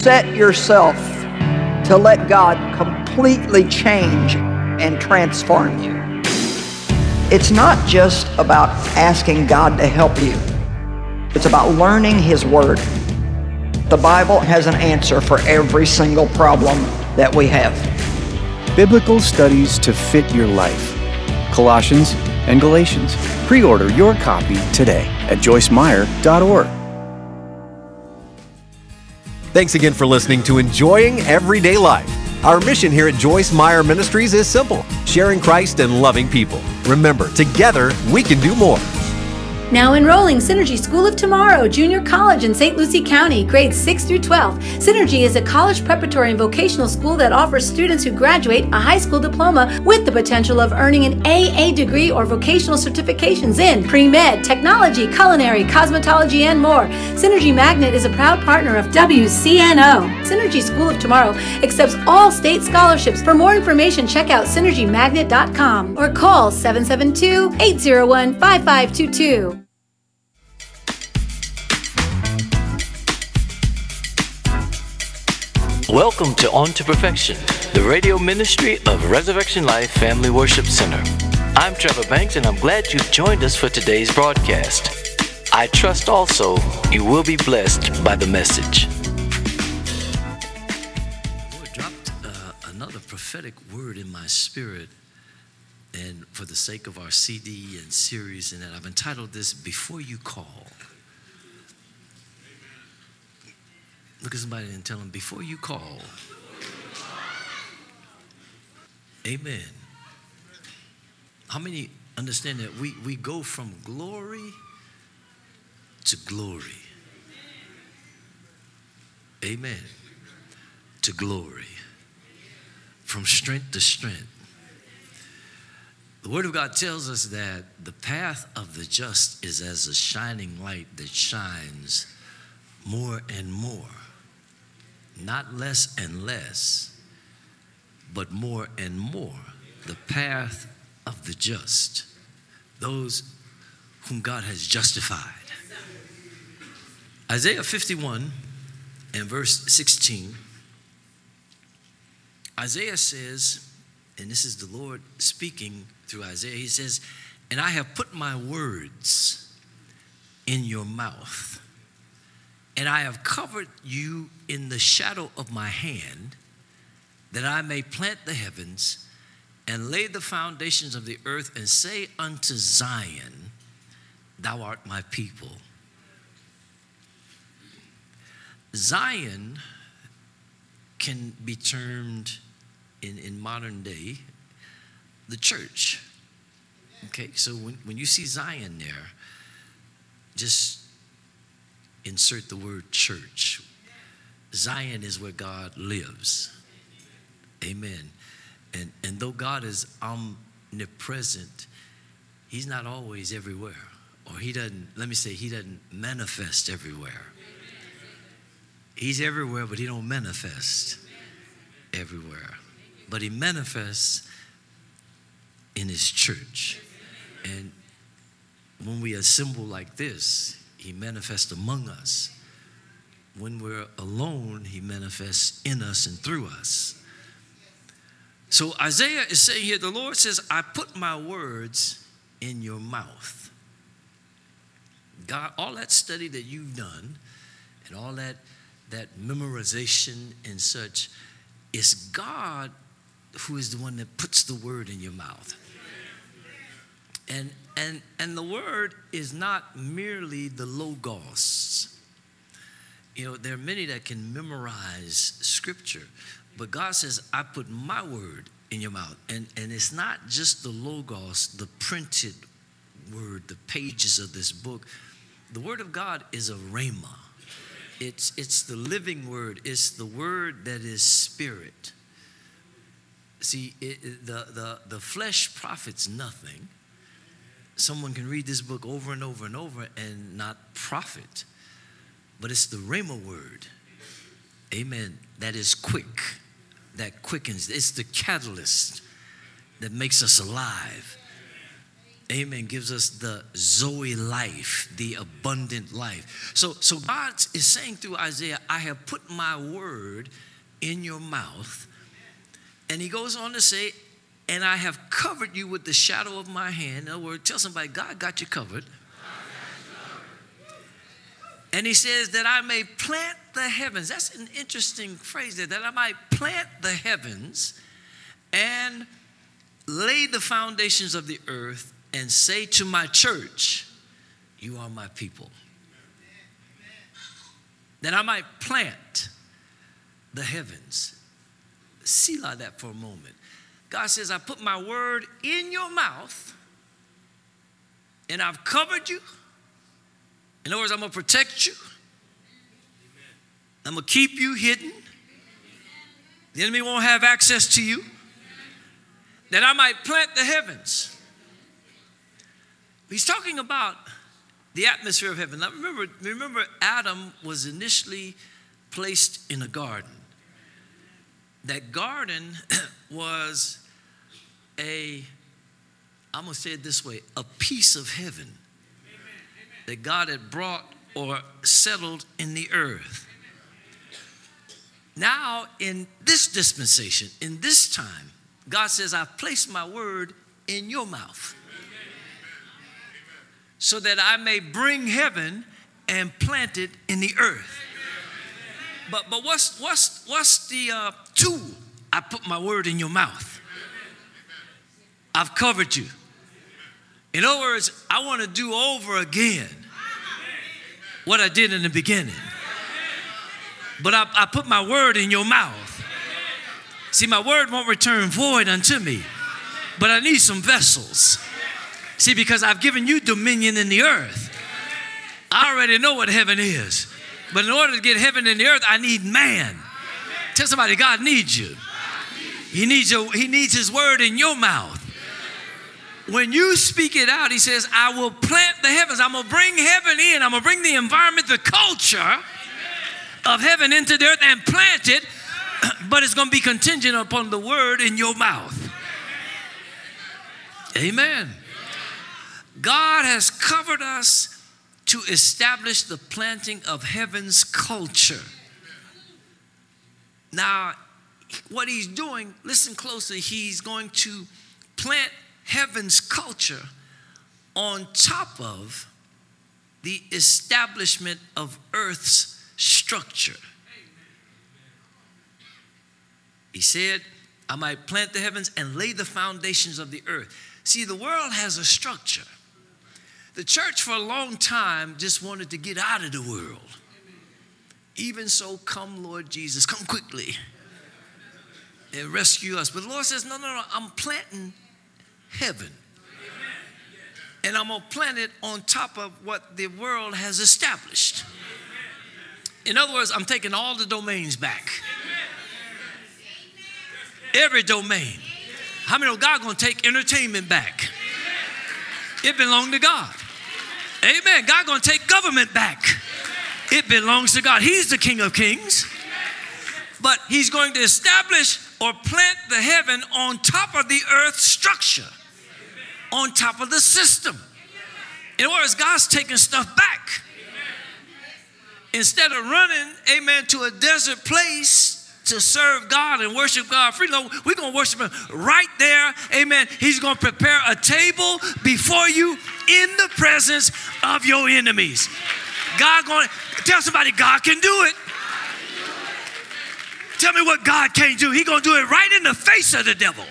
Set yourself to let God completely change and transform you. It's not just about asking God to help you. It's about learning His Word. The Bible has an answer for every single problem that we have. Biblical studies to fit your life. Colossians and Galatians. Pre-order your copy today at joycemeyer.org. Thanks again for listening to Enjoying Everyday Life. Our mission here at Joyce Meyer Ministries is simple: sharing Christ and loving people. Remember, together we can do more. Now enrolling Synergy School of Tomorrow Junior College in St. Lucie County, grades 6 through 12. Synergy is a college preparatory and vocational school that offers students who graduate a high school diploma with the potential of earning an AA degree or vocational certifications in pre-med, technology, culinary, cosmetology, and more. Synergy Magnet is a proud partner of WCNO. Synergy School of Tomorrow accepts all state scholarships. For more information, check out synergymagnet.com or call 772-801-5522. Welcome to On to Perfection, the radio ministry of Resurrection Life Family Worship Center. I'm Trevor Banks, and I'm glad you've joined us for today's broadcast. I trust also you will be blessed by the message. The Lord dropped another prophetic word in my spirit, and for the sake of our CD and series, and that I've entitled this, Before You Call. Look at somebody and tell them, before you call. Amen. How many understand that we go from glory to glory? Amen. To glory. From strength to strength. The Word of God tells us that the path of the just is as a shining light that shines more and more. Not less and less, but more and more. The path of the just, those whom God has justified. Isaiah 51 and verse 16, Isaiah says, and this is the Lord speaking through Isaiah, he says, "And I have put my words in your mouth, and I have covered you in the shadow of my hand, that I may plant the heavens and lay the foundations of the earth, and say unto Zion, thou art my people." Zion can be termed in modern day the church. Okay, so when you see Zion there, just insert the word church. Zion is where God lives. Amen. And though God is omnipresent, He's not always everywhere. Or He doesn't manifest everywhere. He's everywhere, but He don't manifest everywhere. But He manifests in His church. And when we assemble like this, He manifests among us. When we're alone, He manifests in us and through us. So Isaiah is saying here, the Lord says, I put my words in your mouth. God, all that study that you've done and all that memorization and such, is God who is the one that puts the word in your mouth. And the word is not merely the logos. You know, there are many that can memorize scripture, but God says, I put my word in your mouth. And it's not just the logos, the printed word, the pages of this book. The word of God is a rhema. It's the living word. It's the word that is spirit. See, the flesh profits nothing. Someone can read this book over and over and over and not profit. But it's the rhema word, amen, that is quick, that quickens. It's the catalyst that makes us alive. amen, gives us the Zoe life, the abundant life. So God is saying through Isaiah, I have put my word in your mouth. And he goes on to say, and I have covered you with the shadow of my hand. In other words, tell somebody, God got you covered. And he says that I may plant the heavens. That's an interesting phrase there, that I might plant the heavens and lay the foundations of the earth and say to my church, you are my people. That I might plant the heavens. Selah that for a moment. God says, I put my word in your mouth and I've covered you. In other words, I'm going to protect you. I'm going to keep you hidden. The enemy won't have access to you. That I might plant the heavens. He's talking about the atmosphere of heaven. Now remember Adam was initially placed in a garden. That garden was I'm going to say it this way, a piece of heaven that God had brought or settled in the earth. Now, in this dispensation, in this time, God says, I've placed my word in your mouth so that I may bring heaven and plant it in the earth. But what's the tool? I put my word in your mouth. I've covered you. In other words, I want to do over again what I did in the beginning. But I put my word in your mouth. See, my word won't return void unto me, but I need some vessels. See, because I've given you dominion in the earth. I already know what heaven is. But in order to get heaven in the earth, I need man. Tell somebody, God needs you. He needs his word in your mouth. When you speak it out, he says, I will plant the heavens. I'm going to bring heaven in. I'm going to bring the environment, the culture of heaven into the earth and plant it. But it's going to be contingent upon the word in your mouth. Amen. God has covered us to establish the planting of heaven's culture. Now, what he's doing, listen closely, he's going to plant heaven's culture on top of the establishment of earth's structure. He said, I might plant the heavens and lay the foundations of the earth. See, the world has a structure. The church for a long time just wanted to get out of the world. Even so, come Lord Jesus, come quickly and rescue us. But the Lord says, no, I'm planting heaven. And I'm going to plant it on top of what the world has established. In other words, I'm taking all the domains back. Every domain. How many know God going to take entertainment back? It belongs to God. Amen. God going to take government back. It belongs to God. He's the King of Kings. But he's going to establish or plant the heaven on top of the earth structure. On top of the system. In other words, God's taking stuff back. Instead of running, amen, to a desert place to serve God and worship God freely, we're going to worship him right there. Amen. He's going to prepare a table before you in the presence of your enemies. God going to tell somebody, God can do it. Tell me what God can't do. He's going to do it right in the face of the devil.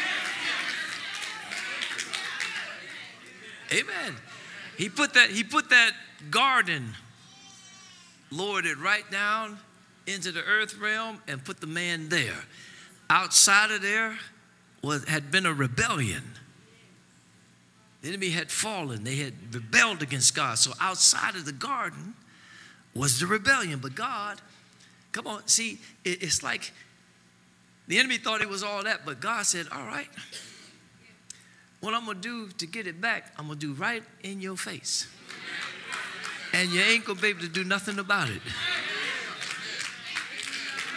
Amen. He put that garden, lowered it right down into the earth realm and put the man there. Outside of there had been a rebellion. The enemy had fallen. They had rebelled against God. So outside of the garden was the rebellion. But God, come on, see, it's like the enemy thought it was all that, but God said, all right, what I'm going to do to get it back, I'm going to do right in your face. And you ain't going to be able to do nothing about it.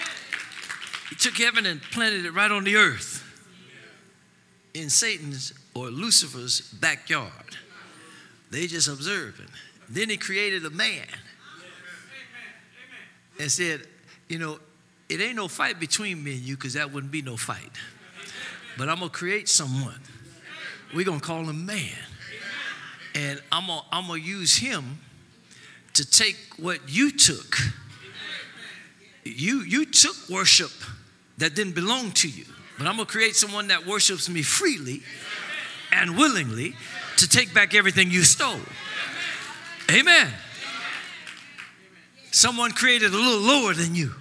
He took heaven and planted it right on the earth in Satan's or Lucifer's backyard. They just observing. Then he created a man and said, you know, it ain't no fight between me and you, because that wouldn't be no fight. But I'm going to create someone. We're going to call him man. And I'm going to use him to take what you took. You took worship that didn't belong to you. But I'm going to create someone that worships me freely and willingly to take back everything you stole. Amen. Someone created a little lower than you.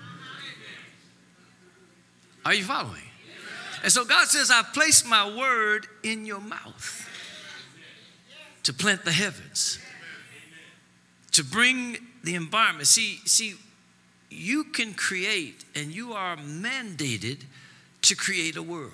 Are you following? And so God says, I placed my word in your mouth to plant the heavens, to bring the environment. See, you can create, and you are mandated to create a world.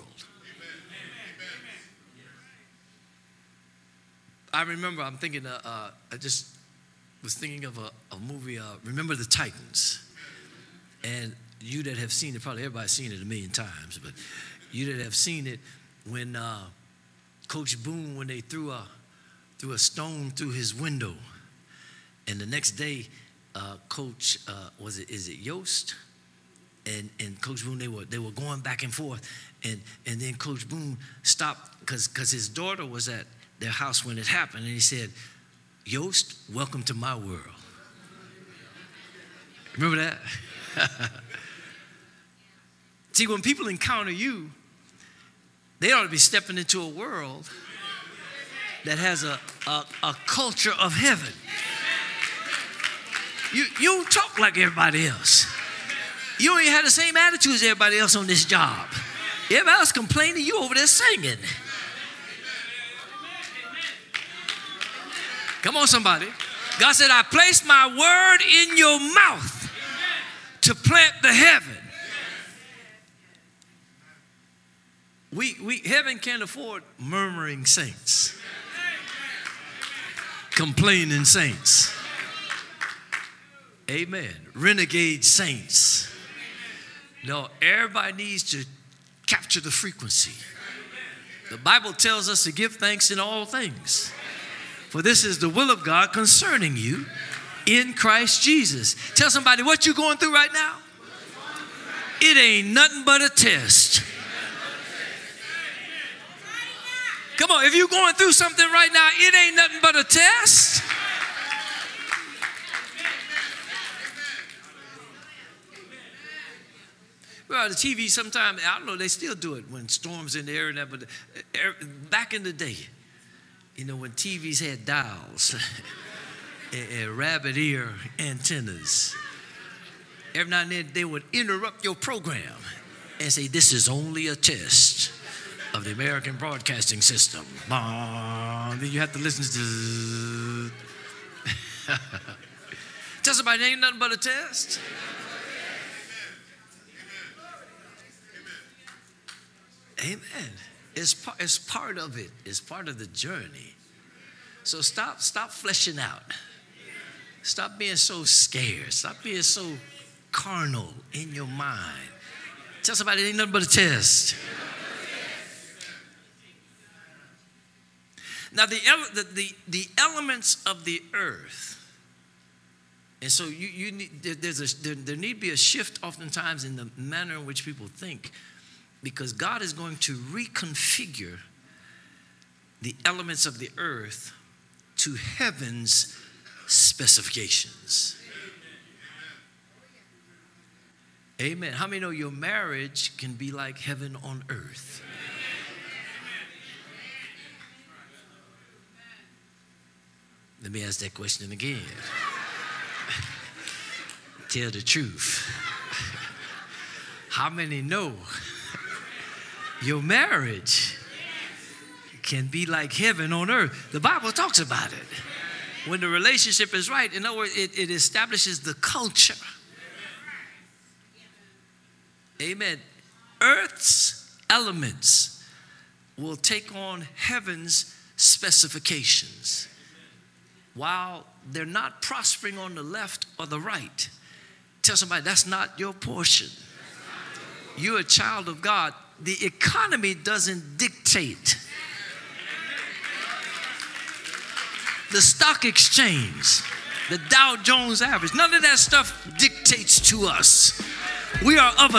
I remember, I'm thinking, I just was thinking of a movie, Remember the Titans. And you that have seen it, probably everybody's seen it a million times, but you that have seen it, when Coach Boone, when they threw a stone through his window, and the next day, Coach, is it Yost? And Coach Boone, they were going back and forth, and then Coach Boone stopped because his daughter was at their house when it happened, and he said, Yost, welcome to my world. Remember that? See, when people encounter you, they ought to be stepping into a world that has a culture of heaven. You don't talk like everybody else. You ain't had the same attitude as everybody else on this job. Everybody else complaining, you over there singing. Come on, somebody. God said, I placed my word in your mouth to plant the heaven. Heaven can't afford murmuring saints, complaining saints. Amen. Renegade saints. No, everybody needs to capture the frequency. The Bible tells us to give thanks in all things, for this is the will of God concerning you in Christ Jesus. Tell somebody, what you going through right now? It ain't nothing but a test. Come on, if you're going through something right now, it ain't nothing but a test. Well, the TV sometimes, I don't know, they still do it when storms in the air and that, but back in the day, you know, when TVs had dials and rabbit ear antennas, every now and then they would interrupt your program and say, this is only a test of the American broadcasting system. Then you have to listen to tell somebody it ain't nothing but a test. Amen. It's part of it. It's part of the journey. So stop fleshing out. Stop being so scared. Stop being so carnal in your mind. Tell somebody it ain't nothing but a test. Now the elements of the earth, and so you need, there need to be a shift oftentimes in the manner in which people think, because God is going to reconfigure the elements of the earth to heaven's specifications. Amen. How many know your marriage can be like heaven on earth? Let me ask that question again. Tell the truth. How many know your marriage can be like heaven on earth? The Bible talks about it. When the relationship is right, in other words, it establishes the culture. Amen. Earth's elements will take on heaven's specifications. While they're not prospering on the left or the right, tell somebody that's not your portion. You're a child of God. The economy doesn't dictate the stock exchange, the Dow Jones average, none of that stuff dictates to us. We are of a